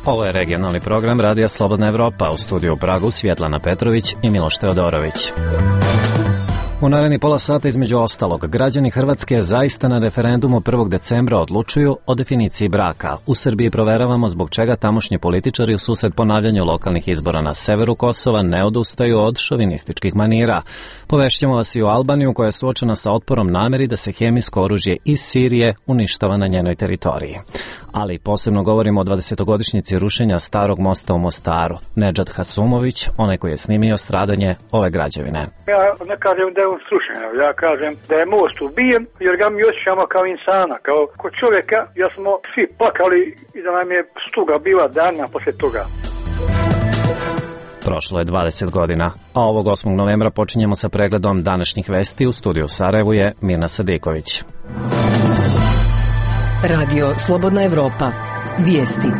Ovo je regionalni program Radija Slobodna Evropa, u studiju u Pragu Svjetlana Petrović i Miloš Teodorović. U naredni pola sata između ostalog, građani Hrvatske zaista na referendumu 1. decembra odlučuju o definiciji braka. U Srbiji proveravamo zbog čega tamošnji političari u susret ponavljanju lokalnih izbora na severu Kosova ne odustaju od šovinističkih manira. Povešćemo vas i u Albaniju koja je suočena sa otporom nameri da se hemijsko oružje iz Sirije uništava na njenoj teritoriji. Ali posebno govorimo o 20-godišnjici rušenja starog mosta u Mostaru. Nedžad Hasumović, onaj koji je snimio stradanje ove građevine. Ja ne kažem da je on srušen, ja kažem da je most ubijen jer ga mi osjećamo kao insana, kao kod čovjeka, ja smo svi plakali i da nam je stuga bila dana poslije toga. Prošlo je 20 godina, a ovog 8. novembra počinjemo sa pregledom današnjih vesti. U studiju u Sarajevu je Mirna Sadiković. Radio Slobodna Evropa. Vijesti.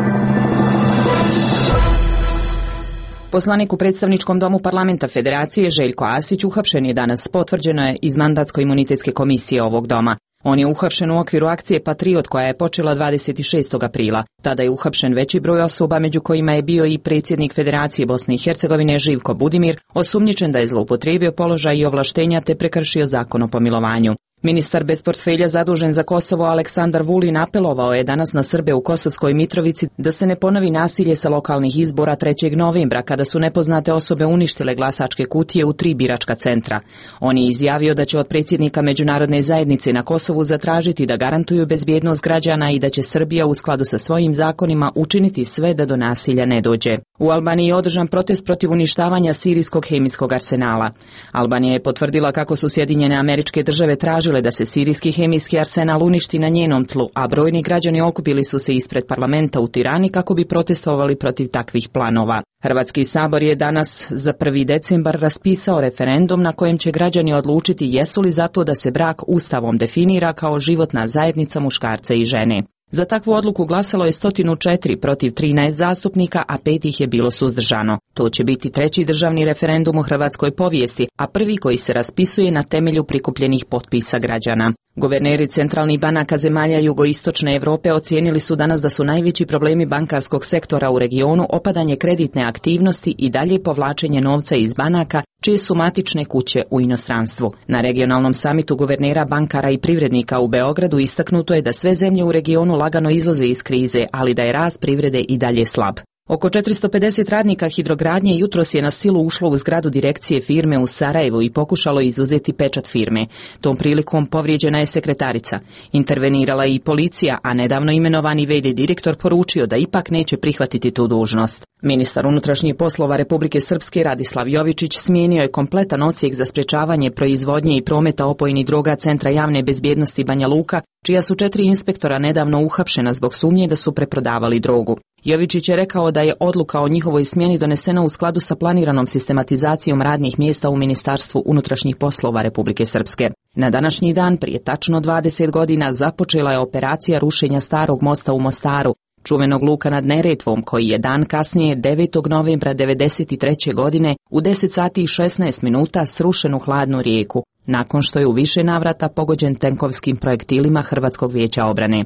Poslanik u predstavničkom domu parlamenta Federacije Željko Asić uhapšen je danas, potvrđeno je iz mandatsko-imunitetske komisije ovog doma. On je uhapšen u okviru akcije Patriot koja je počela 26. aprila. Tada je uhapšen veći broj osoba, među kojima je bio i predsjednik Federacije Bosne i Hercegovine Živko Budimir, osumnjičen da je zloupotrijebio položaj i ovlaštenja te prekršio zakon o pomilovanju. Ministar bez portfelja zadužen za Kosovo Aleksandar Vulin apelovao je danas na Srbe u Kosovskoj Mitrovici da se ne ponovi nasilje sa lokalnih izbora 3. novembra kada su nepoznate osobe uništile glasačke kutije u 3 biračka centra. On je izjavio da će od predsjednika međunarodne zajednice na Kosovu zatražiti da garantuju bezbjednost građana i da će Srbija u skladu sa svojim zakonima učiniti sve da do nasilja ne dođe. U Albaniji je održan protest protiv uništavanja sirijskog hemijskog arsenala. Albanija je potvrdila kako su Sjedinjene Američke Države tražile da se sirijski hemijski arsenal uništi na njenom tlu, a brojni građani okupili su se ispred parlamenta u Tirani kako bi protestovali protiv takvih planova. Hrvatski sabor je danas za 1. decembar raspisao referendum na kojem će građani odlučiti jesu li za to da se brak Ustavom definira kao životna zajednica muškarca i žene. Za takvu odluku glasalo je 104 protiv 13 zastupnika, a 5 ih je bilo suzdržano. To će biti 3. državni referendum u hrvatskoj povijesti, a prvi koji se raspisuje na temelju prikupljenih potpisa građana. Guverneri centralnih banaka zemalja jugoistočne Europe ocijenili su danas da su najveći problemi bankarskog sektora u regionu opadanje kreditne aktivnosti i dalje povlačenje novca iz banaka, čije su matične kuće u inostranstvu. Na regionalnom samitu guvernera, bankara i privrednika u Beogradu istaknuto je da sve zemlje u regionu lagano izlaze iz krize, ali da je rast privrede i dalje slab. Oko 450 radnika hidrogradnje jutros je na silu ušlo u zgradu direkcije firme u Sarajevu i pokušalo izuzeti pečat firme. Tom prilikom povrijeđena je sekretarica. Intervenirala je i policija, a nedavno imenovani v.d. direktor poručio da ipak neće prihvatiti tu dužnost. Ministar unutrašnjih poslova Republike Srpske Radislav Jovičić smijenio je kompletan odsjek za sprječavanje proizvodnje i prometa opojnih droga Centra javne bezbjednosti Banja Luka, čija su 4 inspektora nedavno uhapšena zbog sumnje da su preprodavali drogu. Jovičić je rekao da je odluka o njihovoj smjeni donesena u skladu sa planiranom sistematizacijom radnih mjesta u Ministarstvu unutrašnjih poslova Republike Srpske. Na današnji dan, prije tačno 20 godina, započela je operacija rušenja starog mosta u Mostaru, čuvenog luka nad Neretvom, koji je dan kasnije, 9. novembra 1993. godine, u 10 sati i 16 minuta srušen u hladnu rijeku, nakon što je u više navrata pogođen tenkovskim projektilima Hrvatskog vijeća obrane.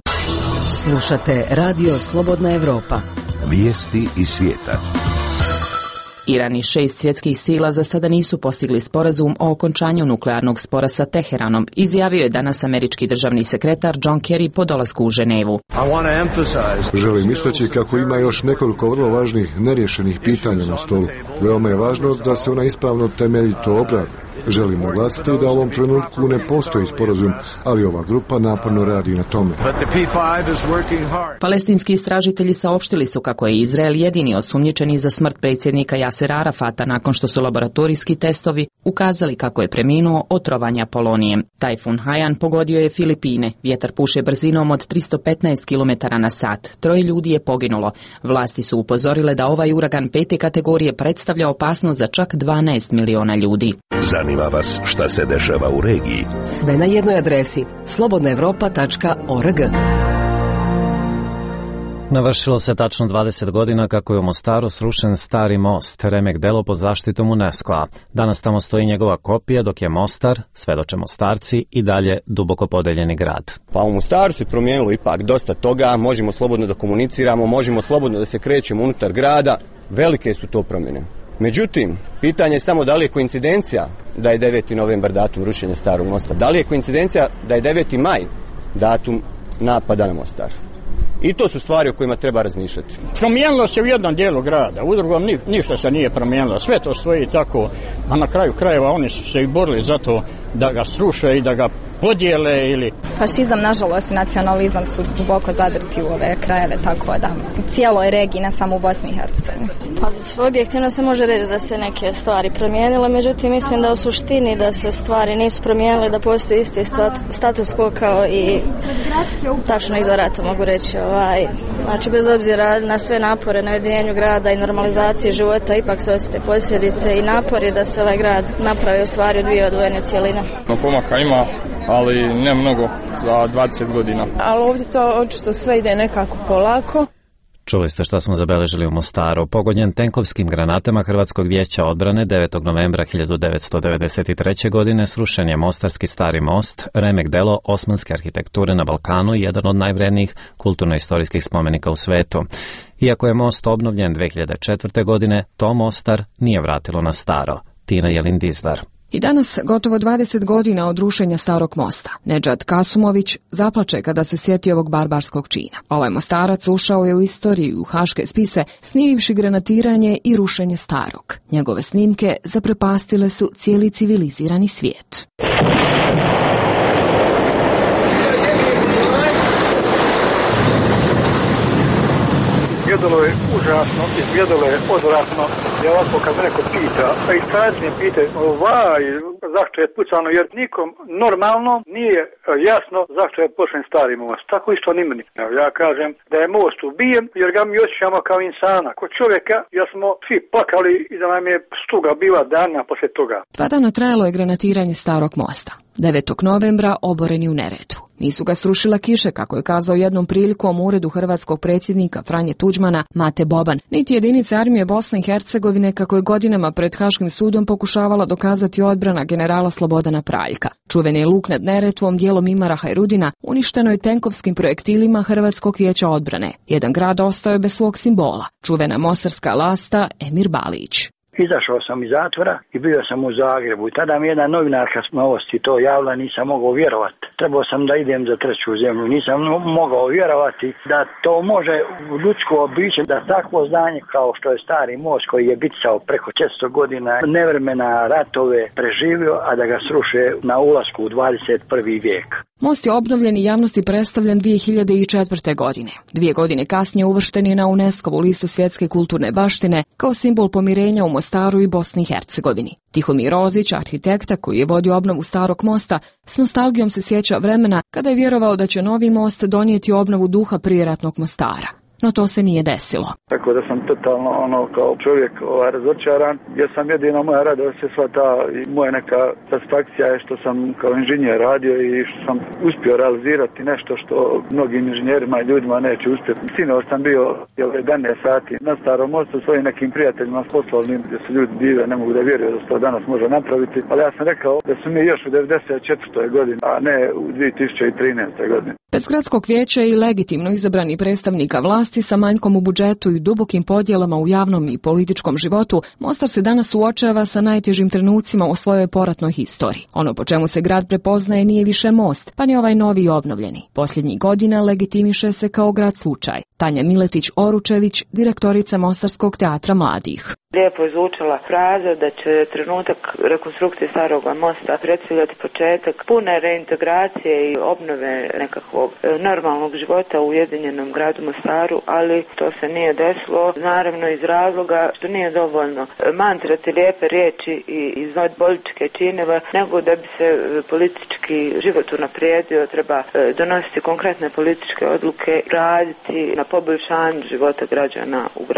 Slušate Radio Slobodna Evropa. Vijesti iz svijeta. Iran i 6 svjetskih sila za sada nisu postigli sporazum o okončanju nuklearnog spora sa Teheranom, izjavio je danas američki državni sekretar John Kerry po dolasku u Ženevu. Želim istaći kako ima još nekoliko vrlo važnih neriješenih pitanja na stolu. Veoma je važno da se ona ispravno temeljito obrade. Želim naglasiti da u ovom trenutku ne postoji sporazum, ali ova grupa naporno radi na tome. Palestinski istražitelji saopštili su kako je Izrael jedini osumnjičeni za smrt predsjednika Jasera Arafata nakon što su laboratorijski testovi ukazali kako je preminuo od trovanja polonijem. Tajfun Haiyan pogodio je Filipine. Vjetar puše brzinom od 315 km na sat. 3 ljudi je poginulo. Vlasti su upozorile da ovaj uragan 5. kategorije predstavlja opasnost za čak 12 miliona ljudi. Zanima vas šta se dešava u regiji? Sve na jednoj adresi slobodnaevropa.org. Navršilo se tačno 20 godina kako je u Mostaru srušen stari most, remek delo pod zaštitom UNESCO-a. Danas tamo stoji njegova kopija, dok je Mostar, svedoče Mostarci, i dalje duboko podeljeni grad. Pa u Mostaru se promijenilo ipak dosta toga, možemo slobodno da komuniciramo, možemo slobodno da se krećemo unutar grada, velike su to promjene. Međutim, pitanje je samo da li je koincidencija da je 9. novembar datum rušenja starog mosta, da li je koincidencija da je 9. maj datum napada na Mostar. I to su stvari o kojima treba razmišljati. Promijenilo se u jednom dijelu grada, u drugom ništa se nije promijenilo. Sve to stoji tako, a na kraju krajeva oni su se i borili za to da ga sruše i da ga podijele ili... Fašizam, nažalost, i nacionalizam su duboko zadrti u ove krajeve, tako da u cijeloj regiji, ne samo u Bosni i Hercegovini. Pa objektivno se može reći da se neke stvari promijenile, međutim mislim da u suštini da se stvari nisu promijenile, da postoji isti status quo kao i tačno iza rata, mogu reći. Znači, bez obzira na sve napore na ujedinjenju grada i normalizaciji života, ipak se osjete posljedice i napori da se ovaj grad napravi u stvari dvije odvojene cjeline. Pomaka ima, ali ne mnogo za 20 godina. Ali ovdje to očito sve ide nekako polako. Čuli ste šta smo zabeležili u Mostaru. Pogodljen tenkovskim granatama Hrvatskog vijeća odbrane 9. novembra 1993. godine srušen je Mostarski stari most, remek delo osmanske arhitekture na Balkanu i jedan od najvrednijih kulturno-istorijskih spomenika u svetu. Iako je most obnovljen 2004. godine, to Mostar nije vratilo na staro. Tina Jelin-Dizdar. I danas, gotovo 20 godina od rušenja starog mosta, Nedžad Kasumović zaplače kada se sjeti ovog barbarskog čina. Ovaj Mostarac ušao je u istoriju u haške spise snimivši granatiranje i rušenje starog. Njegove snimke zaprepastile su cijeli civilizirani svijet. Izgledalo je užasno, izgledalo je odvratno. Ja ovako kad me neko pita, a i sad me pita, zašto je pucano, jer nikom normalno nije jasno zašto je pošlen stari most. Tako isto ni meni. Ja kažem da je most ubijen, jer ga mi osjećamo kao insana. Kod čovjeka, ja smo svi plakali i da nam je stuga bila dana poslije toga. 2 dana trajalo je granatiranje starog mosta. 9. novembra oboreni u Neretvu. Nisu ga srušila kiše, kako je kazao jednom prilikom u uredu hrvatskog predsjednika Franje Tuđmana Mate Boban, niti jedinice armije Bosne i Hercegovine, kako je godinama pred Haškim sudom pokušavala dokazati odbrana generala Slobodana Praljka. Čuveni luk nad Neretvom, dijelom Imara Hajrudina, uništeno je tenkovskim projektilima Hrvatskog vijeća odbrane. Jedan grad ostao je bez svog simbola, čuvena mostarska lasta Emir Balić. Izašao sam iz zatvora i bio sam u Zagrebu i tada mi jedna novinarka s Novosti to javila, nisam mogao vjerovati. Trebao sam da idem za treću zemlju, nisam mogao vjerovati da to može ljudsko biće, da takvo zdanje kao što je stari most koji je bicao preko 400 godina, nevremena ratove preživio, a da ga sruše na ulasku u 21. vijek. Most je obnovljen i javnosti predstavljen 2004. godine. 2 godine kasnije uvršten je na UNESCO-vu listu svjetske kulturne baštine kao simbol pomirenja u Mostaru i Bosni i Hercegovini. Tihomir Rozić, arhitekta koji je vodio obnovu starog mosta, s nostalgijom se sjeća vremena kada je vjerovao da će novi most donijeti obnovu duha prijeratnog Mostara. No to se nije desilo. Tako da sam totalno kao čovjek razočaran, jer sam jedino moja radost je sva ta i moja neka satisfakcija je što sam kao inženjer radio i što sam uspio realizirati nešto što mnogim inženjerima i ljudima neće uspjeti. Sinoć sam bio 11 sati na starom mostu svojim nekim prijateljima s poslovnim gdje su ljudi dive, ne mogu da vjeruju da se to danas može napraviti, ali ja sam rekao da su mi još u 94. godini, a ne u 2013. godini. Bez gradskog vijeća i legitimno izabrani predstavnika vlasti sa manjkom u budžetu i dubokim podjelama u javnom i političkom životu, Mostar se danas suočava sa najtežim trenucima u svojoj poratnoj historiji. Ono po čemu se grad prepoznaje nije više most, pa ni ovaj novi i obnovljeni. Posljednjih godina legitimiše se kao grad slučaj. Tanja Miletić-Oručević, direktorica Mostarskog teatra mladih. Lijepo je zvučala fraza da će trenutak rekonstrukcije starog mosta predstavljati početak pune reintegracije i obnove nekakvog normalnog života u ujedinjenom gradu Mostaru, ali to se nije desilo, naravno iz razloga što nije dovoljno mantrati lijepe riječi i izvoditi političke činove, nego da bi se politički život unaprijedio, treba donositi konkretne političke odluke, raditi na poboljšanju života građana u gradu.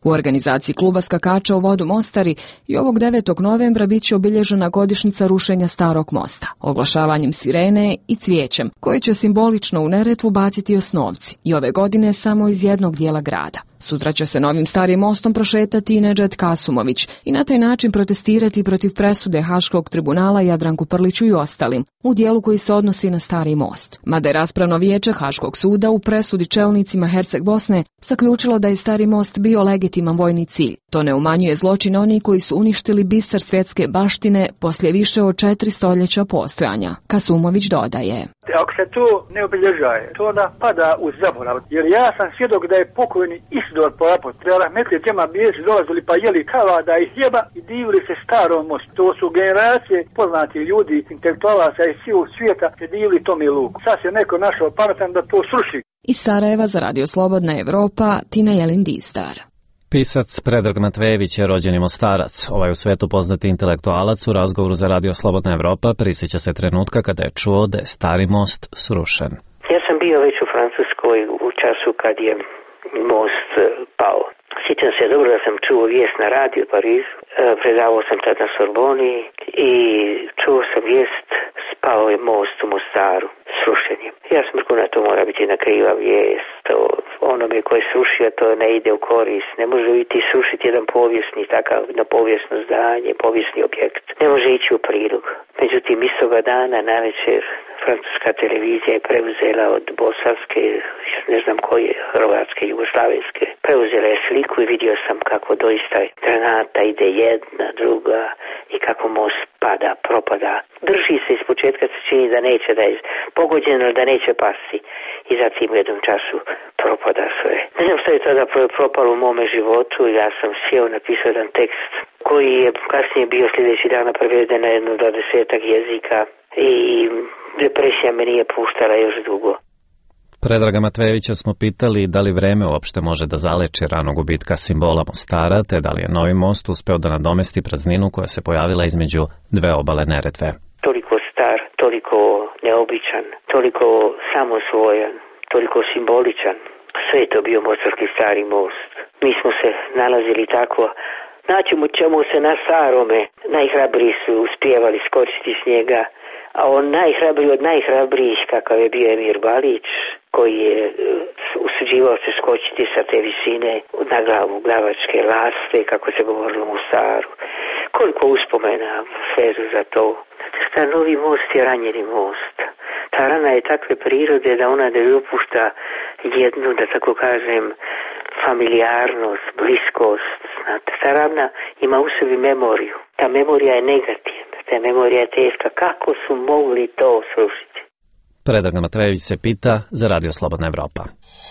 U organizaciji kluba skakača u vodu Mostari i ovog 9. novembra bit će obilježena godišnjica rušenja starog mosta, oglašavanjem sirene i cvijećem, koji će simbolično u Neretvu baciti osnovci, i ove godine samo iz jednog dijela grada. Sutra će se novim starim mostom prošetati i Nedžad Kasumović i na taj način protestirati protiv presude Haškog tribunala Jadranku Prliću i ostalim, u dijelu koji se odnosi na stari most. Mada je raspravno vijeće Haškog suda u presudi čelnicima Herceg Bosne zaključilo da je stari most bio legitiman vojni cilj. To ne umanjuje zločin onih koji su uništili biser svjetske baštine poslije više od 4 stoljeća postojanja. Kasumović dodaje: Ako se to ne obilježaje, to onda pada u zaborav. Jer ja sam svjedok da je pokojni Isidor Polapot, rahmetli džema bijesi dolazili pa jeli kavada i hljeba i divili se starom mostu. To su generacije poznati ljudi, intelektualaca iz cijelog svijeta, se divili tome luku. Sad se neko našao pametan da to sruši. Iz Sarajeva za Radio Slobodna Evropa, Tina Jelin-Distar. Pisac Predrag Matvejević je rođeni Mostarac. Ovaj u svetu poznati intelektualac u razgovoru za Radio Slobodna Evropa prisjeća se trenutka kada je čuo da je stari most srušen. Ja sam bio već u Francuskoj u času kad je most pao. Sjećam se dobro da sam čuo vijest na radiju u Parizu. Predavao sam tad na Sorboni i čuo sam vijest, spao je most u Mostaru, srušen je. Ja sam rekao na to mora biti jedna kriva vijest. Onome koji je srušio to ne ide u korist. Ne može biti srušiti jedan povijesni takav, na povijesno zdanje, povijesni objekt. Ne može ići u prilog. Međutim, istoga dana navečer francuska televizija je preuzela od bosanske, ne znam koje, hrvatske, jugoslavenske, preuzela je sliku i vidio sam kako doista granata ide jedna, druga i kako most pada, propada. Drži se iz početka, se čini da neće, da je pogođeno, da neće pasti i zatim u jednom času propada sve. Ne znam što je tada propalo u mome životu, ja sam sjeo, napisao jedan tekst koji je kasnije bio sljedeći dan preveden na jedno 20 jezika i depresija me nije puštala još dugo. Predraga Matvejevića smo pitali da li vreme uopšte može da zaleči ranog gubitka simbola Mostara, te da li je novi most uspeo da nadomesti prazninu koja se pojavila između dve obale Neretve. Toliko star, toliko neobičan, toliko samosvojan, toliko simboličan. Sve je to bio mostarski stari most. Mi smo se nalazili tako, naćemo čemu se na starome. Najhrabriji su uspijevali skočiti s njega, a on najhrabriji od najhrabrijih, kakav je bio Emir Balić, koji je usuđivao se skočiti sa te visine na glavu glavačke laste, kako se govorilo u Mostaru. Koliko uspomena vezu za to. Ta novi most je ranjeni most. Ta rana je takve prirode da ona ne dopušta jednu, da tako kažem, familijarnost, bliskost. Znate, ta rana ima u sebi memoriju. Ta memorija je negativna, ta memorija je teška. Kako su mogli to srušiti? Predrag Matvejević se pita za Radio Slobodna Evropa.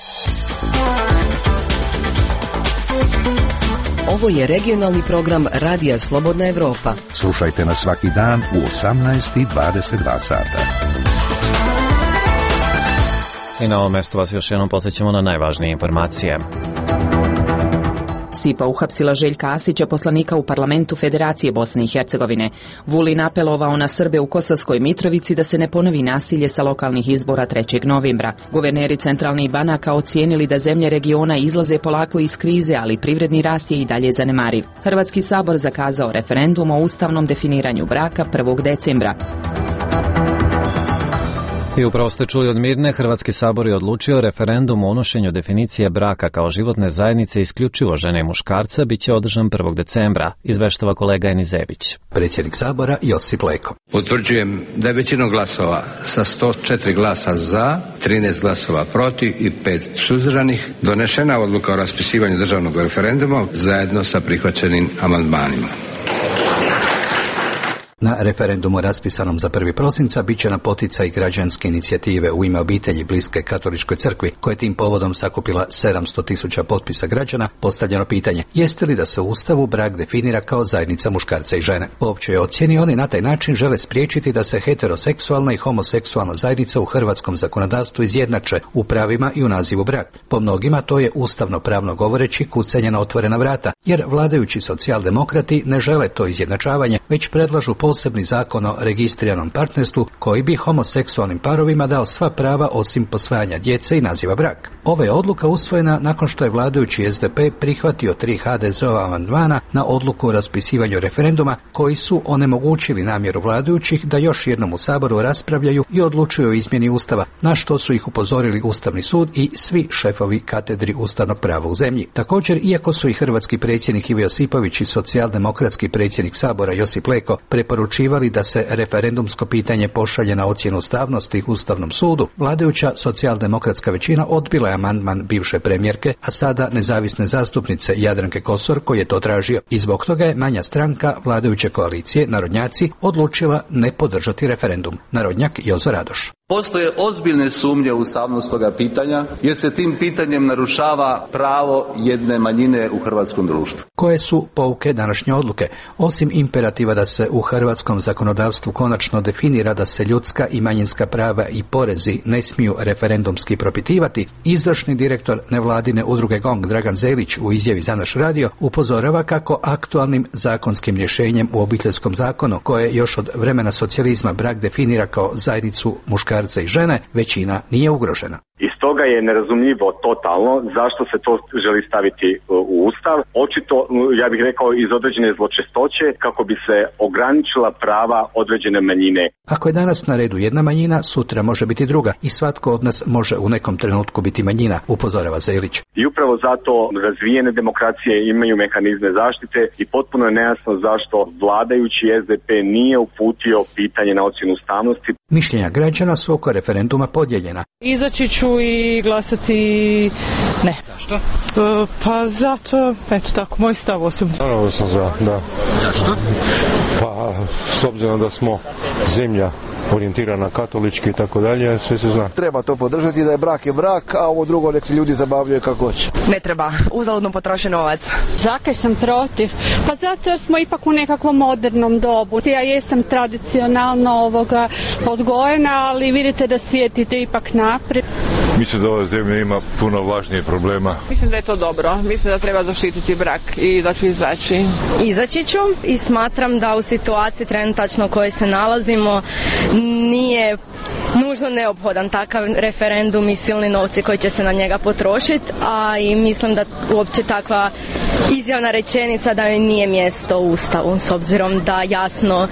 Ovo je regionalni program Radija Slobodna Evropa. Slušajte nas svaki dan u 18:22 sata. I na ovom mjestu vas još jednom podsjećamo na najvažnije informacije. SIPA uhapsila Željka Asića, poslanika u parlamentu Federacije Bosne i Hercegovine. Vulin apelovao na Srbe u Kosovskoj Mitrovici da se ne ponovi nasilje sa lokalnih izbora 3. novembra. Guverneri centralnih banaka ocijenili da zemlje regiona izlaze polako iz krize, ali privredni rast je i dalje zanemariv. Hrvatski sabor zakazao referendum o ustavnom definiranju braka 1. decembra. I upravo ste čuli od Mirne, Hrvatski sabor je odlučio referendum o unošenju definicije braka kao životne zajednice isključivo žene i muškarca bit će održan 1. decembra, izveštava kolega Enis Zebić. Predsjednik sabora Josip Leko. Utvrđujem da je većinom glasova sa 104 glasa za, 13 glasova protiv i 5 suzdržanih donešena odluka o raspisivanju državnog referenduma zajedno sa prihvaćenim amandmanima. Na referendumu raspisanom za 1. prosinca bit će na poticaj građanske inicijative U ime obitelji bliske Katoličkoj crkvi, koja je tim povodom sakupila 700.000 potpisa građana, postavljeno pitanje: jeste li da se u Ustavu brak definira kao zajednica muškarca i žene? Po općoj ocjeni oni na taj način žele spriječiti da se heteroseksualna i homoseksualna zajednica u hrvatskom zakonodavstvu izjednače u pravima i u nazivu brak. Po mnogima to je ustavno pravno govoreći kucanje na otvorena vrata, jer vladajući socijaldemokrati ne žele to izjednačavanje, već predlažu posebni zakon o registriranom partnerstvu koji bi homoseksualnim parovima dao sva prava osim posvajanja djece i naziva brak. Ova je odluka usvojena nakon što je vladajući SDP prihvatio 3 HDZ-ova amandmana na odluku o raspisivanju referenduma koji su onemogućili namjeru vladajućih da još jednom u Saboru raspravljaju i odlučuju o izmjeni Ustava, na što su ih upozorili Ustavni sud i svi šefovi katedri ustavnog prava u zemlji. Također, iako su i hrvatski predsjednik Ivo Josipović i socijaldemokratski predsjednik Sabora Josip Leko preporučivali da se referendumsko pitanje pošalje na ocjenu ustavnosti Ustavnom sudu, vladajuća socijaldemokratska većina odbila je amandman bivše premijerke, a sada nezavisne zastupnice Jadranke Kosor koji je to tražio. I zbog toga je manja stranka vladajuće koalicije, Narodnjaci, odlučila ne podržati referendum. Narodnjak Jozo Radoš. Postoje ozbiljne sumnje u ustavnost toga pitanja, jer se tim pitanjem narušava pravo jedne manjine u hrvatskom društvu. Koje su pouke današnje odluke? Osim imperativa da se u hrvatskom zakonodavstvu konačno definira da se ljudska i manjinska prava i porezi ne smiju referendumski propitivati, izvršni direktor nevladine udruge GONG Dragan Zelić u izjavi za naš radio upozorava kako aktualnim zakonskim rješenjem u obiteljskom zakonu, koje još od vremena socijalizma brak definira kao zajednicu muškarca i žene, većina nije ugrožena. I stoga je nerazumljivo totalno zašto se to želi staviti u Ustav. Očito, ja bih rekao, iz određene zločestoće kako bi se ograničila prava određene manjine. Ako je danas na redu jedna manjina, sutra može biti druga i svatko od nas može u nekom trenutku biti manjina, upozorava Zelić. I upravo zato razvijene demokracije imaju mehanizme zaštite i potpuno je nejasno zašto vladajući SDP nije uputio pitanje na ocjenu ustavnosti. Mišljenja građana su oko referenduma podijeljena. Izaći ću i glasati ne. Zašto? Pa zato, eto tako, moj stav osobno. Naravno sam za, da. Zašto? Pa, s obzirom da smo zemlja orijentirana katolički i tako dalje, sve se zna. Treba to podržati, da je brak, a ovo drugo nek se ljudi zabavljaju kako hoće. Ne treba, uzaludno potrošen novac. Zakaj sam protiv? Pa zato jer smo ipak u nekakvom modernom dobu. Ja jesam tradicionalno odgojena, ali vidite da svijet ide ipak naprijed. Mislim da ova zemlja ima puno važnije problema. Mislim da je to dobro. Mislim da treba zaštititi brak i da ću izaći. Izaći ću i smatram da u situaciji trenutačno u kojoj se nalazimo nije nužno neophodan takav referendum i silni novci koji će se na njega potrošiti, a i mislim da uopće takva izjavna rečenica da joj nije mjesto u Ustavu, s obzirom da jasno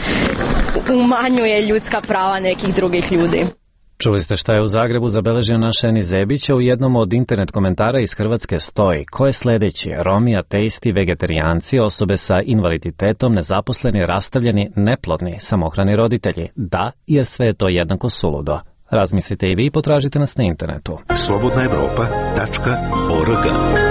umanjuje ljudska prava nekih drugih ljudi. Čuli ste šta je u Zagrebu zabeležio naš Eni Zebić, u jednom od internet komentara iz Hrvatske stoji: ko je sljedeći? Romi, ateisti, vegetarijanci, osobe sa invaliditetom, nezaposleni, rastavljeni, neplodni, samohrani roditelji. Da, jer sve je to jednako suludo. Razmislite i vi i potražite nas na internetu. slobodnaevropa.org.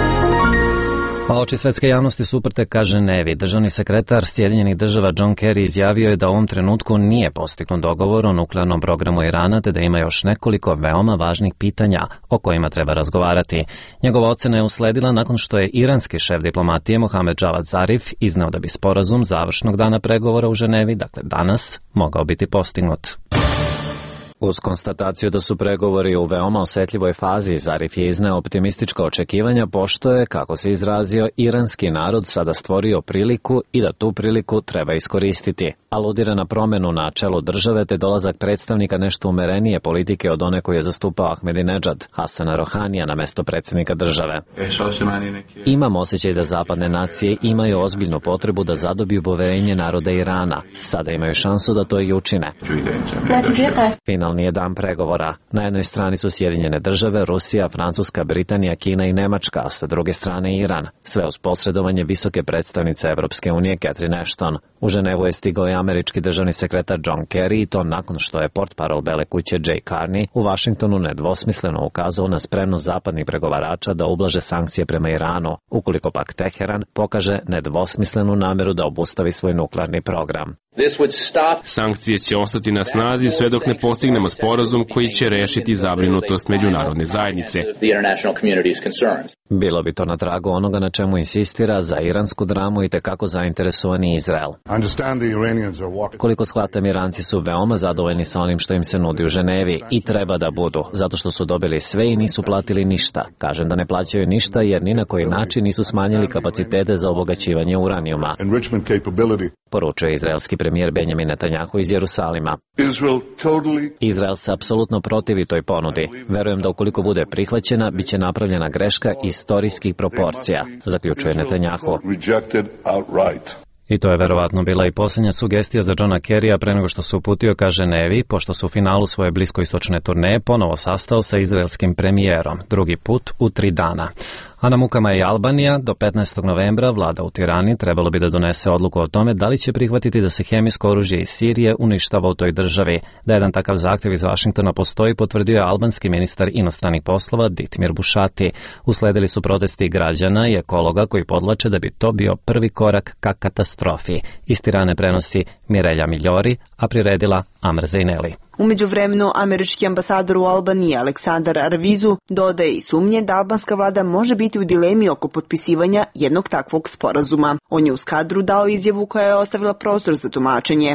A oči svetske javnosti su uprte ka Ženevi. Državni sekretar Sjedinjenih država John Kerry izjavio je da u ovom trenutku nije postignut dogovor o nuklearnom programu Irana, te da ima još nekoliko veoma važnih pitanja o kojima treba razgovarati. Njegova ocena je usledila nakon što je iranski šef diplomatije Mohamed Javad Zarif izneo da bi sporazum završnog dana pregovora u Ženevi, dakle danas, mogao biti postignut. Uz konstataciju da su pregovori u veoma osjetljivoj fazi, Zarif je izneo optimistička očekivanja, pošto je, kako se izrazio, iranski narod sada stvorio priliku i da tu priliku treba iskoristiti. Aludira na promjenu na čelu države te dolazak predstavnika nešto umerenije politike od one koju je zastupao Ahmadinejad, Hasana Rohanija, na mjesto predsjednika države. Imam osjećaj da zapadne nacije imaju ozbiljnu potrebu da zadobiju poverenje naroda Irana. Sada imaju šansu da to i učine. Finalni je dan pregovora. Na jednoj strani su Sjedinjene države, Rusija, Francuska, Britanija, Kina i Nemačka, a sa druge strane Iran. Sve uz posredovanje visoke predstavnice Evropske unije Catherine Ashton. U Ženevu je stigao i američki državni sekretar John Kerry, i to nakon što je portparol Bele kuće Jay Carney u Vašingtonu nedvosmisleno ukazao na spremnost zapadnih pregovarača da ublaže sankcije prema Iranu, ukoliko pak Teheran pokaže nedvosmislenu namjeru da obustavi svoj nuklearni program. Sankcije će ostati na snazi sve dok ne postignemo sporazum koji će rešiti zabrinutost međunarodne zajednice. Bilo bi to na tragu onoga na čemu insistira za iransku dramu i tekako zainteresovani Izrael. Koliko shvatam, Iranci su veoma zadovoljni sa onim što im se nudi u Ženevi i treba da budu, zato što su dobili sve i nisu platili ništa. Kažem da ne plaćaju ništa jer ni na koji način nisu smanjili kapacitete za obogaćivanje uranijuma, poručuje izraelski premijer Benjamin Netanjahu iz Jerusalima. Izrael se apsolutno protivi toj ponudi. Verujem da ukoliko bude prihvaćena, bit će napravljena greška istorijskih proporcija, zaključuje Netanjahu. I to je verovatno bila i posljednja sugestija za Johna Kerrya pre nego što se uputio ka Ženevi, pošto su u finalu svoje bliskoistočne turneje ponovo sastao sa izraelskim premijerom, drugi put u 3 dana. A na mukama je i Albanija. Do 15. novembra vlada u Tirani trebalo bi da donese odluku o tome da li će prihvatiti da se hemijsko oružje iz Sirije uništava u toj državi. Da jedan takav zahtjev iz Vašingtona postoji, potvrdio je albanski ministar inostranih poslova Ditmir Bušati. Usledili su protesti građana i ekologa koji podvlače da bi to bio prvi korak ka katastrofi. Iz Tirane prenosi Mirelja Miljori, a priredila Amr Zejneli. U međuvremenu, američki ambasador u Albaniji Aleksandar Arvizu dodaje i sumnje da albanska vlada može biti u dilemi oko potpisivanja jednog takvog sporazuma. On je uz kadru dao izjavu koja je ostavila prostor za tumačenje.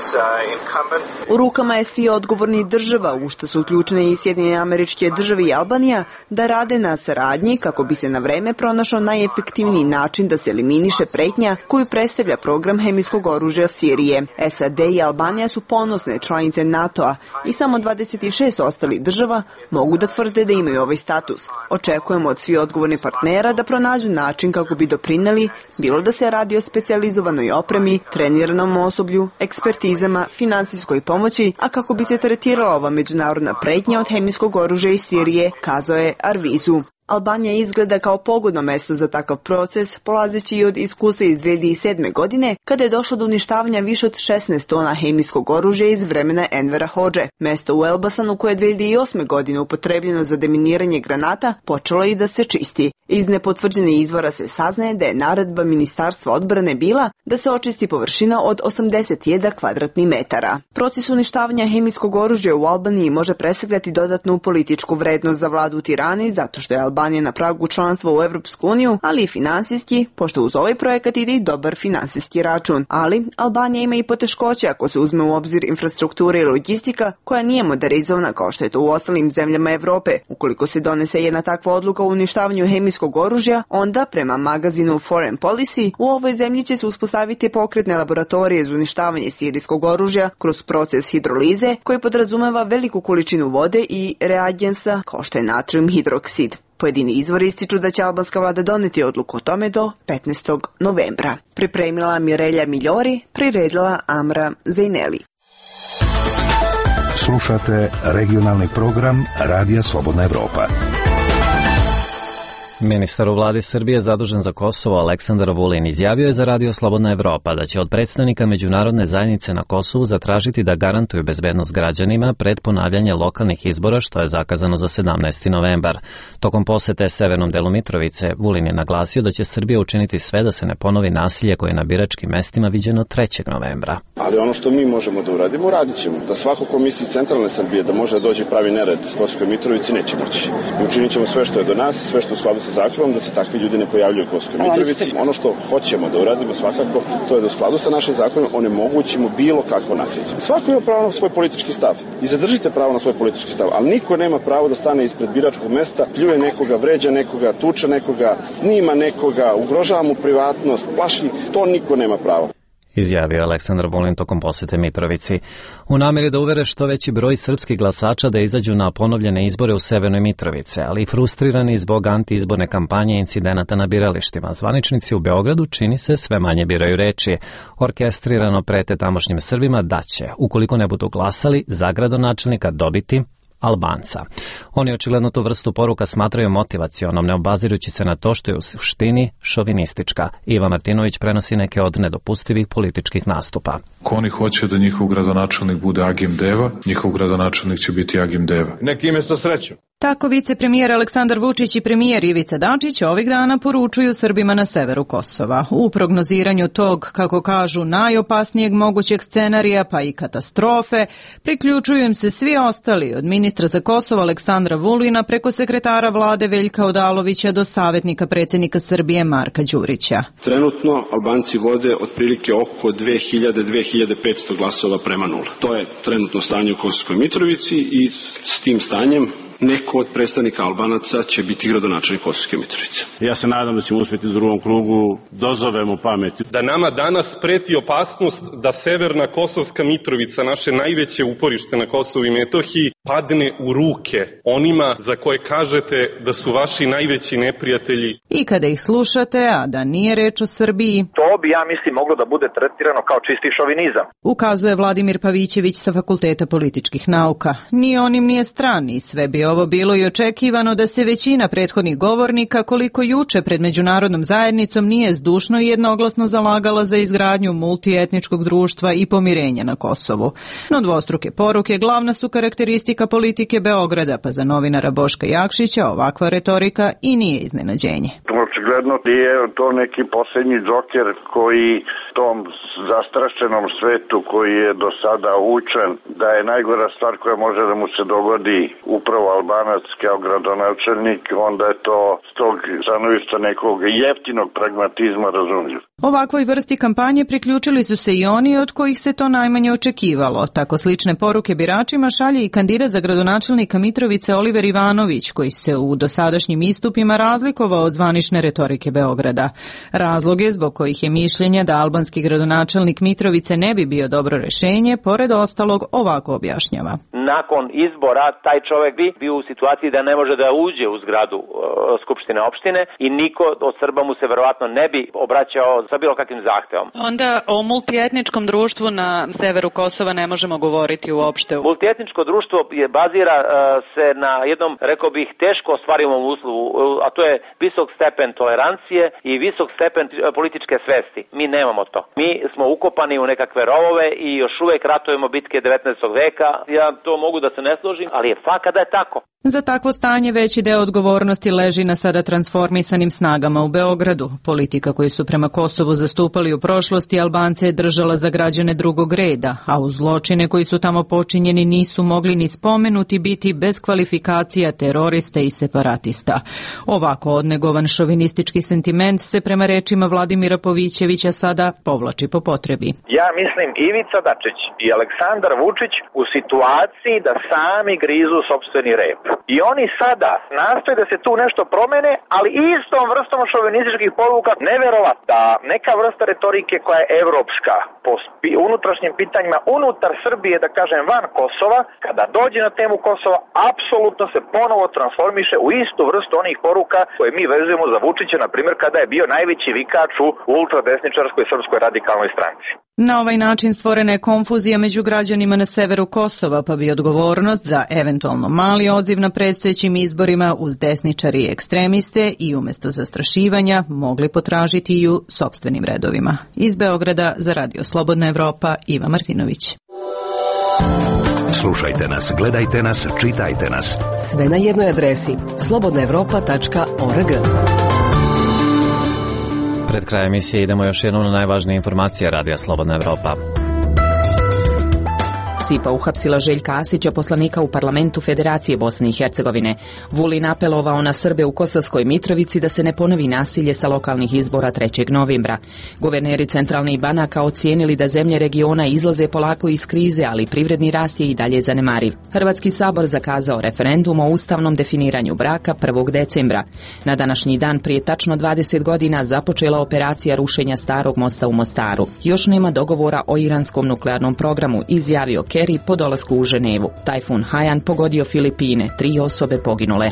U rukama je svi odgovorni država, u što su uključene i Sjedinjene Američke Države i Albanija, da rade na saradnji kako bi se na vreme pronašao najefektivniji način da se eliminiše pretnja koju predstavlja program hemijskog oružja Sirije. SAD i Albanija su ponosne članice NATO-a i samo 26 ostalih država mogu da tvrde da imaju ovaj status. Očekujemo od svih odgovornih partnera da pronađu način kako bi doprineli, bilo da se radi o specijalizovanoj opremi, treniranom osoblju, ekspertizama, finansijskoj pomoći, a kako bi se tretirala ova međunarodna pretnja od hemijskog oružja iz Sirije, kazao je Arvizu. Albanija izgleda kao pogodno mesto za takav proces, polazeći i od iskustva iz 2007. godine, kada je došlo do uništavanja više od 16 tona hemijskog oružja iz vremena Envera Hodže. Mesto u Elbasanu, koje je 2008. godine upotrebljeno za deminiranje granata, počelo i da se čisti. Iz nepotvrđenih izvora se saznaje da je naredba Ministarstva odbrane bila da se očisti površina od 81 kvadratnih metara. Proces uništavanja hemijskog oružja u Albaniji može predstavljati dodatnu političku vrednost za vladu u Tirani, zato što je Albanija na pragu članstva u Evropsku uniju, ali i finansijski, pošto uz ovaj projekat ide i dobar finansijski račun. Ali Albanija ima i poteškoće ako se uzme u obzir infrastruktura i logistika koja nije modernizovana kao što je to u ostalim zemljama Evrope. Ukoliko se donese jedna takva odluka o uništavanju hemijskog oružja, onda prema magazinu Foreign Policy u ovoj zemlji će se uspostaviti pokretne laboratorije za uništavanje sirijskog oružja kroz proces hidrolize koji podrazumeva veliku količinu vode i reagensa kao što je natrijum hidroksid. Pojedini izvori ističu da će albanska vlada doneti odluku o tome do 15. novembra. Pripremila Mirelja Miljori, priredila Amra Zejneli. Slušate regionalni program Radija Slobodna Evropa. Ministar u vladi Srbije zadužen za Kosovo Aleksandar Vulin izjavio je za Radio Slobodna Evropa da će od predstavnika međunarodne zajednice na Kosovu zatražiti da garantuju bezbednost građanima pred ponavljanje lokalnih izbora što je zakazano za 17. novembar. Tokom posete severnom delu Mitrovice, Vulin je naglasio da će Srbija učiniti sve da se ne ponovi nasilje koje je na biračkim mestima viđeno 3. novembra. Ali ono što mi možemo da uradimo, radit ćemo. Da svako ko misli centralne Srbije da može da dođe pravi nered u Kosovskoj Mitrovici, neće moći. I učinit ćemo sve što je do nas, sve što je u skladu sa zakonom, da se takvi ljudi ne pojavljuju u Kosovskoj Mitrovici. Ono što hoćemo da uradimo svakako, to je da u skladu sa našim zakonom onemogućimo bilo kakvo nasilje. Svako ima pravo na svoj politički stav i zadržite pravo na svoj politički stav, ali niko nema pravo da stane ispred biračkog mesta, pljuje nekoga, vređa nekoga, tuče nekoga, snima nekoga, ugrožava mu privatnost, plaši, to niko nema pravo. Izjavio Aleksandar Vulin tokom posete Mitrovici. U namjeri da uvere što veći broj srpskih glasača da izađu na ponovljene izbore u Severnoj Mitrovici, ali i frustrirani zbog antiizborne kampanje i incidenata na biralištima, zvaničnici u Beogradu čini se sve manje biraju reči. Orkestrirano prete tamošnjim Srbima da će, ukoliko ne budu glasali, za gradonačelnika dobiti Albanca. Oni očigledno tu vrstu poruka smatraju motivacionom, ne obazirujući se na to što je u suštini šovinistička. Iva Martinović prenosi neke od nedopustivih političkih nastupa. Ako oni hoće da njihov gradonačelnik bude Agim Deva, njihov gradonačelnik će biti Agim Deva. Neki ime sa srećom. Tako vicepremijer Aleksandar Vučić i premijer Ivica Dačić ovih dana poručuju Srbima na severu Kosova. U prognoziranju tog, kako kažu, najopasnijeg mogućeg scenarija pa i katastrofe, priključuju im se svi ostali, od ministra za Kosovo Aleksandra Vulina preko sekretara vlade Veljka Odalovića do savjetnika predsjednika Srbije Marka Đurića. Trenutno Albanci vode otprilike oko 2000-2500 glasova prema 0. To je trenutno stanje u Kosovskoj Mitrovici i s tim stanjem neko od predstavnika Albanaca će biti gradonačelnik Kosovske Mitrovice. Ja se nadam da ćemo uspjeti u drugom krugu, dozovemo pameti. Da nama danas preti opasnost da severna Kosovska Mitrovica, naše najveće uporište na Kosovu i Metohiji, padne u ruke onima za koje kažete da su vaši najveći neprijatelji. I kada ih slušate, a da nije reč o Srbiji, to bi, ja mislim, moglo da bude tretirano kao čisti šovinizam. Ukazuje Vladimir Pavićević sa Fakulteta političkih nauka. Ni onim nije strani, sve bi ovo bilo i očekivano da se većina prethodnih govornika, koliko juče pred međunarodnom zajednicom, nije zdušno i jednoglasno zalagala za izgradnju multietničkog društva i pomirenja na Kosovu. No dvostruke poruke glavna su karakteristika politike Beograda, pa za novinara Boška Jakšića ovakva retorika i nije iznenađenje. Očigledno je to neki posljednji džoker koji tom zastrašenom svetu koji je do sada učen da je najgora stvar koja može da mu se dogodi upravo Albanac kao gradonačelnik, onda je to s tog stanovišta nekog jeftinog pragmatizma razumljivo. Ovakvoj vrsti kampanje priključili su se i oni od kojih se to najmanje očekivalo. Tako slične poruke biračima šalje i kandidat za gradonačelnika Mitrovice Oliver Ivanović, koji se u dosadašnjim istupima razlikovao od zvanične retorike Beograda. Razloge zbog kojih je mišljenja da albanski gradonačelnik Mitrovice ne bi bio dobro rešenje, pored ostalog ovako objašnjava. Nakon izbora taj čovjek bi bio u situaciji da ne može da uđe u zgradu Skupštine opštine i niko od Srba mu se verovatno ne bi obraćao sa bilo kakvim zahtevom. Onda o multietničkom društvu na severu Kosova ne možemo govoriti uopšte. Multietničko društvo bazira se na jednom, rekao bih, teško ostvarivom uslovu, a to je visok stepen tolerancije i visok stepen političke svesti. Mi nemamo to. Mi smo ukopani u nekakve rovove i još uvek ratujemo bitke 19. veka. Ja to mogu da se ne složim, ali je fakat da je tako. Za takvo stanje veći deo odgovornosti leži na sada transformisanim snagama u Beogradu. Politika koju su prema Kosovu zastupali u prošlosti Albance je držala za građane drugog reda, a uz zločine koji su tamo počinjeni nisu mogli ni spomenuti biti bez kvalifikacija terorista i separatista. Ovako odnegovan šovinistički sentiment se prema rečima Vladimira Pavićevića sada povlači po potrebi. Ja mislim Ivica Dačić i Aleksandar Vučić u situaciji da sami grizu sopstveni rep. I oni sada nastoje da se tu nešto promene, ali istom vrstom šovinističkih poruka, neverovatno da neka vrsta retorike koja je evropska po unutrašnjim pitanjima unutar Srbije, da kažem van Kosova, kada dođe na temu Kosova, apsolutno se ponovo transformiše u istu vrstu onih poruka koje mi vezujemo za Vučića, na primjer kada je bio najveći vikač u ultradesničarskoj srpskoj radikalnoj stranci. Na ovaj način stvorena je konfuzija među građanima na severu Kosova, pa bi odgovornost za eventualno mali odziv na predstojećim izborima uz desničari i ekstremiste i umjesto zastrašivanja mogli potražiti i u sopstvenim redovima. Iz Beograda za Radio Slobodna Evropa, Iva Martinović. Slušajte nas, gledajte nas, čitajte nas. Sve na jednoj adresi slobodnaevropa.org. Pred krajem emisije idemo još jednom na najvažnije informacije Radija Slobodna Evropa. SIPA uhapsila Željka Asića, poslanika u parlamentu Federacije Bosne i Hercegovine. Vulin apelovao na Srbe u Kosovskoj Mitrovici da se ne ponovi nasilje sa lokalnih izbora 3. novembra. Guverneri centralnih banaka ocijenili da zemlje regiona izlaze polako iz krize, ali privredni rast je i dalje zanemariv. Hrvatski sabor zakazao referendum o ustavnom definiranju braka 1. decembra. Na današnji dan prije tačno 20 godina započela operacija rušenja starog mosta u Mostaru. Još nema dogovora o iranskom nuklearnom programu, izjavio Kerry po dolasku u Ženevu. Tajfun Haiyan pogodio Filipine, 3 osobe poginule.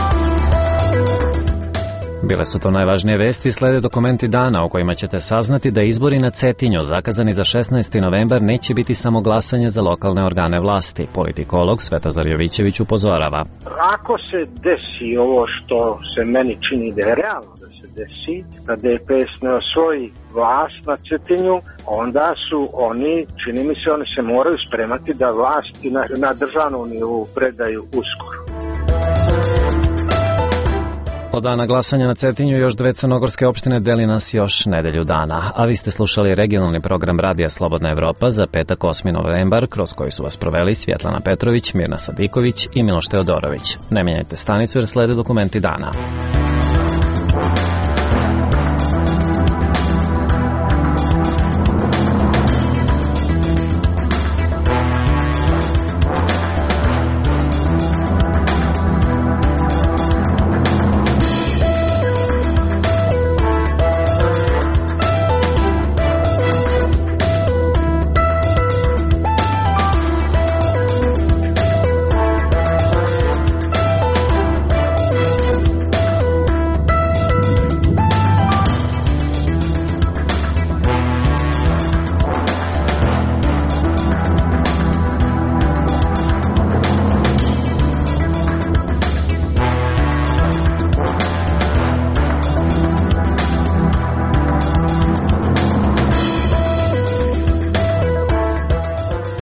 Bile su to najvažnije vesti, slede dokumenti dana u kojima ćete saznati da izbori na Cetinju zakazani za 16. novembar neće biti samo glasanje za lokalne organe vlasti. Politikolog Svetozar Jovićević upozorava. Ako se desi ovo što se meni čini da je realno da se desi, da DPS ne osvoji vlast na Cetinju, onda su oni, čini mi se, oni se moraju spremati da vlasti na državnom nivou predaju uskoro. Od dana glasanja na Cetinju još 2 crnogorske opštine deli nas još nedelju dana, a vi ste slušali regionalni program Radija Slobodna Evropa za petak 8. novembar, kroz koji su vas proveli Svjetlana Petrović, Mirna Sadiković i Miloš Teodorović. Ne mijenjajte stanicu jer slede dokumenti dana.